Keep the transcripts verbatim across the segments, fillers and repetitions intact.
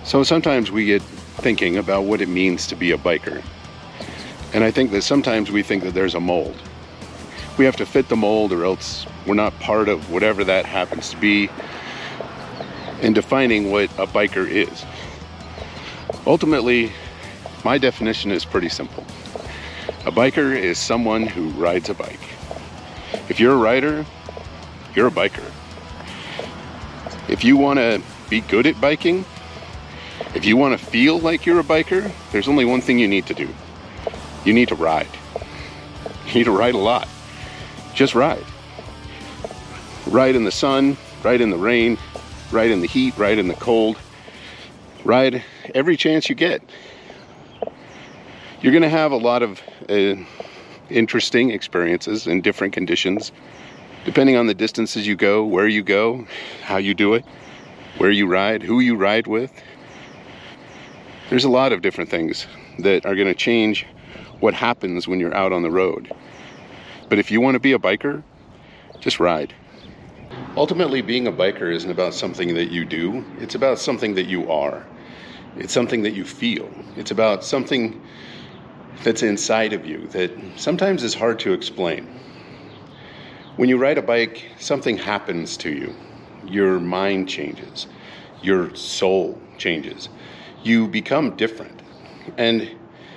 So sometimes we get thinking about what it means to be a biker. And I think that sometimes we think that there's a mold. We have to fit the mold or else we're not part of whatever that happens to be in defining what a biker is. Ultimately, my definition is pretty simple. A biker is someone who rides a bike. If you're a rider, you're a biker. If you want to be good at biking, if you want to feel like you're a biker, there's only one thing you need to do. You need to ride. You need to ride a lot. Just ride. Ride in the sun, ride in the rain, ride in the heat, ride in the cold. Ride every chance you get. You're going to have a lot of uh, interesting experiences in different conditions, depending on the distances you go, where you go, how you do it, where you ride, who you ride with. There's a lot of different things that are going to change what happens when you're out on the road. But if you want to be a biker, just ride. Ultimately, being a biker isn't about something that you do. It's about something that you are. It's something that you feel. It's about something that's inside of you that sometimes is hard to explain. When you ride a bike, something happens to you. Your mind changes. Your soul changes. You become different. And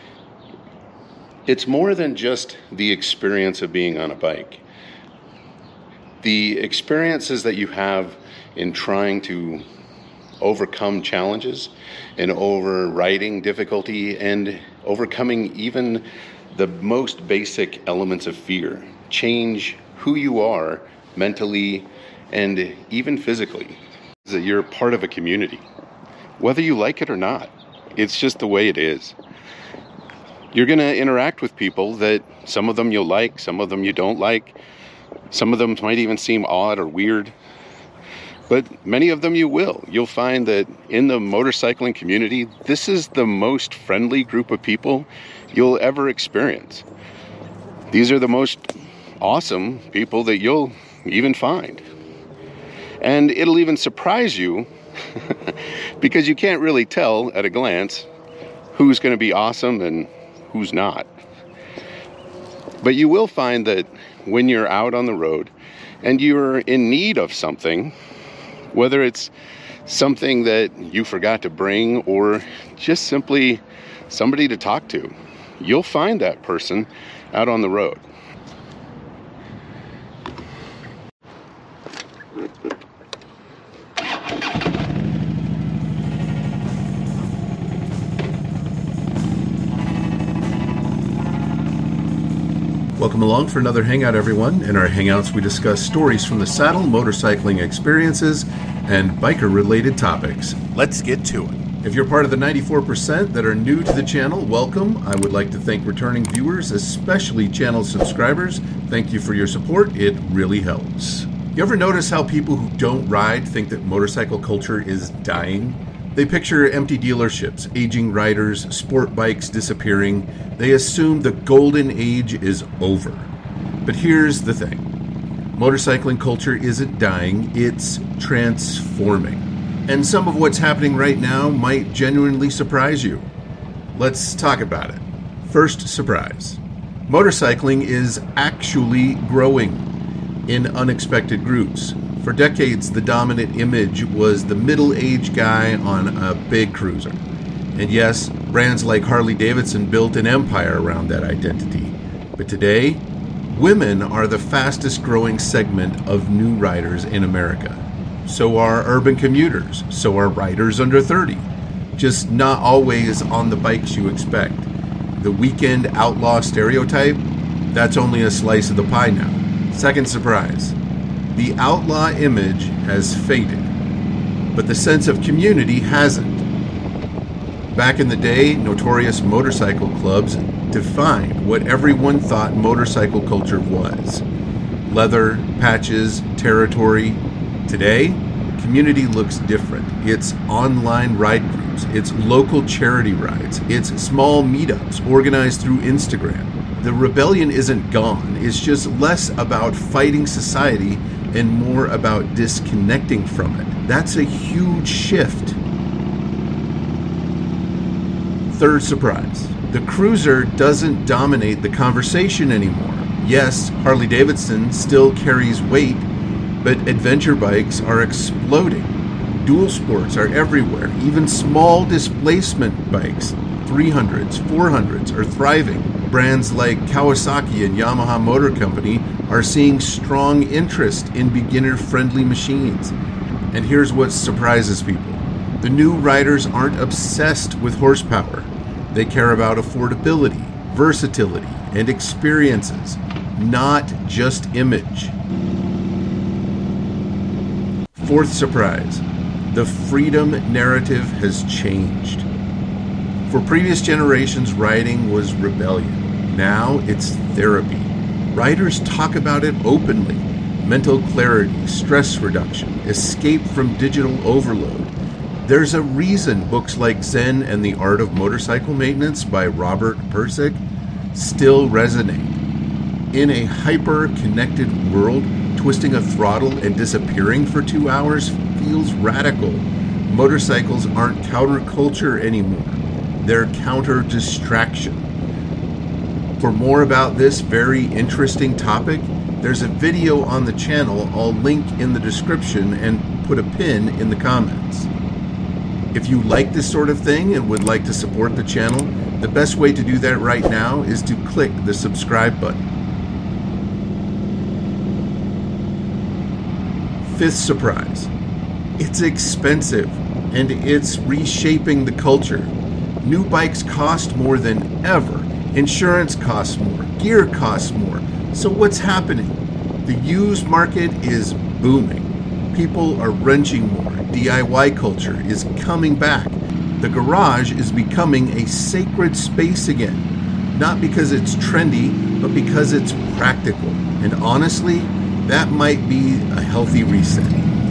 it's more than just the experience of being on a bike. The experiences that you have in trying to overcome challenges and overriding difficulty and overcoming even the most basic elements of fear change who you are mentally and even physically. That you're part of a community, whether you like it or not. It's just the way it is. You're going to interact with people that some of them you'll like, some of them you don't like. Some of them might even seem odd or weird, but many of them you will. You'll find that in the motorcycling community, this is the most friendly group of people you'll ever experience. These are the most awesome people that you'll even find. And it'll even surprise you because you can't really tell at a glance who's going to be awesome and who's not. But you will find that when you're out on the road and you're in need of something, whether it's something that you forgot to bring or just simply somebody to talk to, you'll find that person out on the road. Welcome along for another Hangout, everyone. In our Hangouts, we discuss stories from the saddle, motorcycling experiences, and biker-related topics. Let's get to it. If you're part of the ninety-four percent that are new to the channel, welcome. I would like to thank returning viewers, especially channel subscribers. Thank you for your support. It really helps. You ever notice how people who don't ride think that motorcycle culture is dying? They picture empty dealerships, aging riders, sport bikes disappearing. They assume the golden age is over. But here's the thing. Motorcycling culture isn't dying, it's transforming. And some of what's happening right now might genuinely surprise you. Let's talk about it. First surprise. Motorcycling is actually growing in unexpected groups. For decades, the dominant image was the middle-aged guy on a big cruiser. And yes, brands like Harley-Davidson built an empire around that identity. But today, women are the fastest-growing segment of new riders in America. So are urban commuters. So are riders under thirty. Just not always on the bikes you expect. The weekend outlaw stereotype? That's only a slice of the pie now. Second surprise. The outlaw image has faded, but the sense of community hasn't. Back in the day, notorious motorcycle clubs defined what everyone thought motorcycle culture was. Leather, patches, territory. Today, community looks different. It's online ride groups, it's local charity rides, it's small meetups organized through Instagram. The rebellion isn't gone, it's just less about fighting society and more about disconnecting from it. That's a huge shift. Third surprise. The cruiser doesn't dominate the conversation anymore. Yes, Harley-Davidson still carries weight, but adventure bikes are exploding. Dual sports are everywhere. Even small displacement bikes, three hundreds, four hundreds, are thriving. Brands like Kawasaki and Yamaha Motor Company are seeing strong interest in beginner-friendly machines. And here's what surprises people. The new riders aren't obsessed with horsepower. They care about affordability, versatility, and experiences, not just image. Fourth surprise. The freedom narrative has changed. For previous generations, riding was rebellion. Now it's therapy. Riders talk about it openly. Mental clarity, stress reduction, escape from digital overload. There's a reason books like Zen and the Art of Motorcycle Maintenance by Robert Pirsig still resonate. In a hyper-connected world, twisting a throttle and disappearing for two hours feels radical. Motorcycles aren't counterculture anymore. They're counter-distraction. For more about this very interesting topic, there's a video on the channel I'll link in the description and put a pin in the comments. If you like this sort of thing and would like to support the channel, the best way to do that right now is to click the subscribe button. Fifth surprise. It's expensive, and it's reshaping the culture. New bikes cost more than ever. Insurance costs more. Gear costs more. So what's happening? The used market is booming. People are wrenching more. D I Y culture is coming back. The garage is becoming a sacred space again. Not because it's trendy, but because it's practical. And honestly, that might be a healthy reset.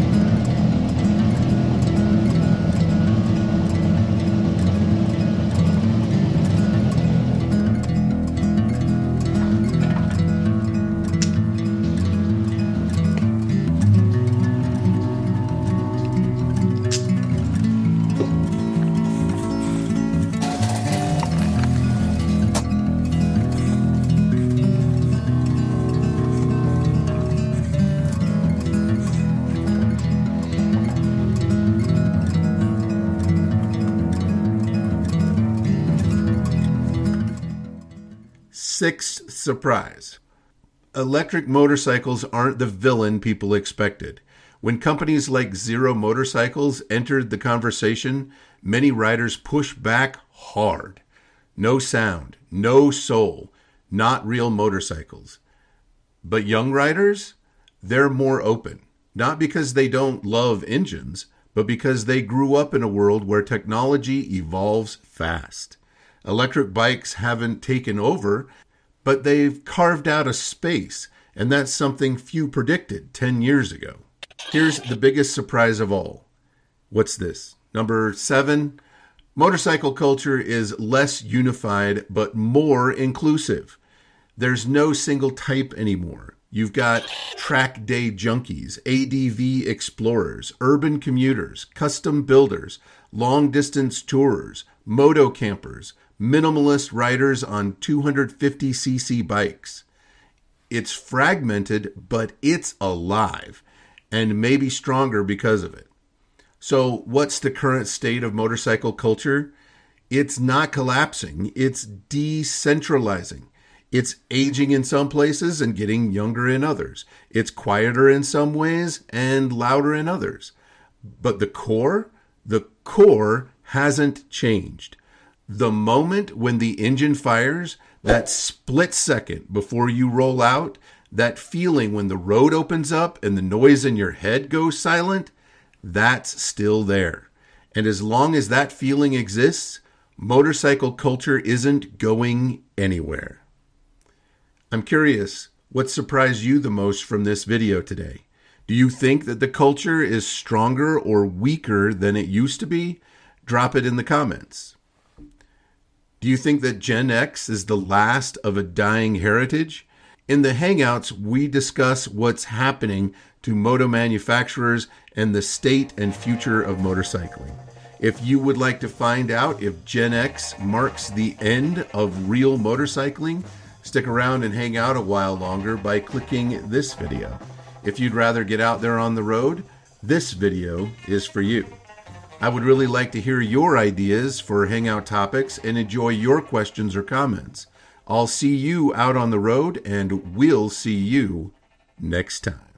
Sixth surprise. Electric motorcycles aren't the villain people expected. When companies like Zero Motorcycles entered the conversation, many riders pushed back hard. No sound, no soul, not real motorcycles. But young riders, they're more open. Not because they don't love engines, but because they grew up in a world where technology evolves fast. Electric bikes haven't taken over, but they've carved out a space, and that's something few predicted ten years ago. Here's the biggest surprise of all. What's this? Number seven, motorcycle culture is less unified, but more inclusive. There's no single type anymore. You've got track day junkies, A D V explorers, urban commuters, custom builders, long distance tourers, moto campers, minimalist riders on two hundred fifty c c bikes. It's fragmented, but it's alive, and maybe stronger because of it. So what's the current state of motorcycle culture? It's not collapsing, it's decentralizing. It's aging in some places and getting younger in others. It's quieter in some ways and louder in others. But the core, the core hasn't changed. The moment when the engine fires, that split second before you roll out, that feeling when the road opens up and the noise in your head goes silent, that's still there. And as long as that feeling exists, motorcycle culture isn't going anywhere. I'm curious, what surprised you the most from this video today? Do you think that the culture is stronger or weaker than it used to be? Drop it in the comments. Do you think that Gen X is the last of a dying heritage? In the Hangouts, we discuss what's happening to moto manufacturers and the state and future of motorcycling. If you would like to find out if Gen X marks the end of real motorcycling, stick around and hang out a while longer by clicking this video. If you'd rather get out there on the road, this video is for you. I would really like to hear your ideas for hangout topics and enjoy your questions or comments. I'll see you out on the road, and we'll see you next time.